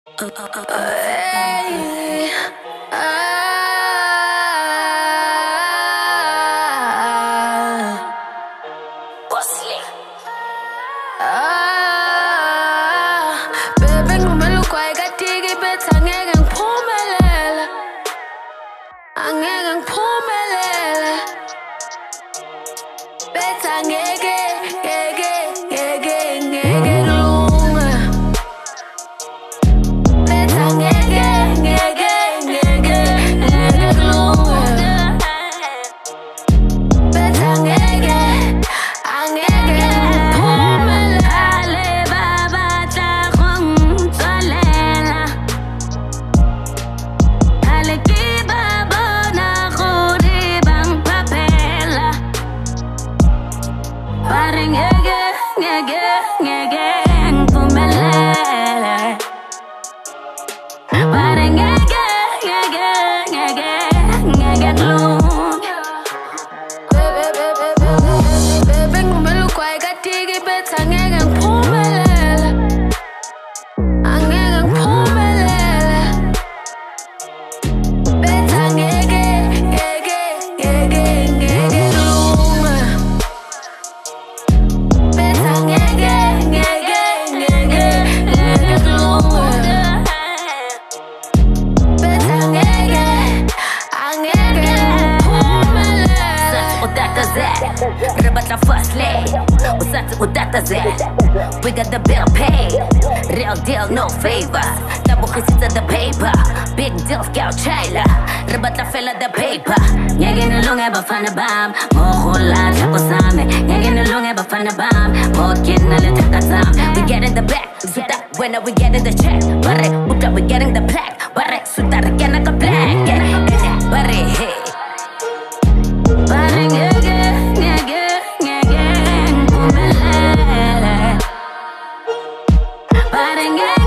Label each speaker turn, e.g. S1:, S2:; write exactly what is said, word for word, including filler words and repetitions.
S1: Hey, ah, Bosley. Ah, baby ngumelukwa ikatiki betha angeke ngiphumelele, angeke ngiphumelele, betha angeke, ngeke, ngeke, ngeke kulunge. Betha angeke, ngeke, ngeke, ngeke kulunge. Betha angeke, angeke ngiphumelele. Babatla go ntsolela, hale ke ba bona gore ba mphaphela, ba re ngeke, ngeke, ngeke ngiphumelele. But I get, get, get, get, get, get kulunge. Baby ngumelukwa ikatiki betha angeke ngiphumelele, angeke ngiphumelele. Betha angeke, ngeke, ngeke, ngeke kulunge. Betha angeke, ngeke, ngeke, ngeke kulunge. Rebatla first lay, usatsi utata Z. We got the bill paid, real deal, no favor. Tabukhitsitsa the paper, big deal, scout trailer. Rebatla fella the paper. Ngeke nilunge bafana bam, mohola tlhako same. Ngeke nilunge bafana bam, mokena le thaka tsame. We get in the back, suta when we get in the check. Bare uta we getting the plaque, bare suta re kena ka black. Bare hey. Bare ngeke, ngeke, ngeke ngiphumelele. Bare ngeke